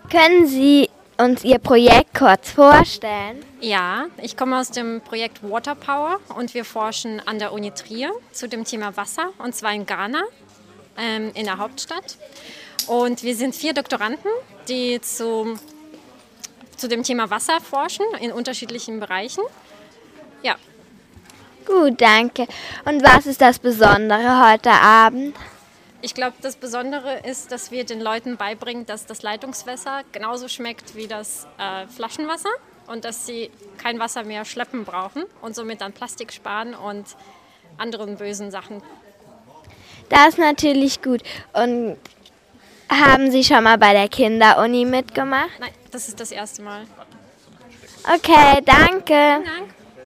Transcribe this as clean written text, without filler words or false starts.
Können Sie uns Ihr Projekt kurz vorstellen? Ja, ich komme aus dem Projekt Water Power und wir forschen an der Uni Trier zu dem Thema Wasser, und zwar in Ghana, in der Hauptstadt. Und wir sind 4 Doktoranden, die zu dem Thema Wasser forschen in unterschiedlichen Bereichen. Ja. Gut, danke. Und was ist das Besondere heute Abend? Ich glaube, das Besondere ist, dass wir den Leuten beibringen, dass das Leitungswasser genauso schmeckt wie das Flaschenwasser und dass sie kein Wasser mehr schleppen brauchen und somit dann Plastik sparen und anderen bösen Sachen. Das ist natürlich gut. Und haben Sie schon mal bei der Kinderuni mitgemacht? Nein, das ist das erste Mal. Okay, danke. Vielen Dank.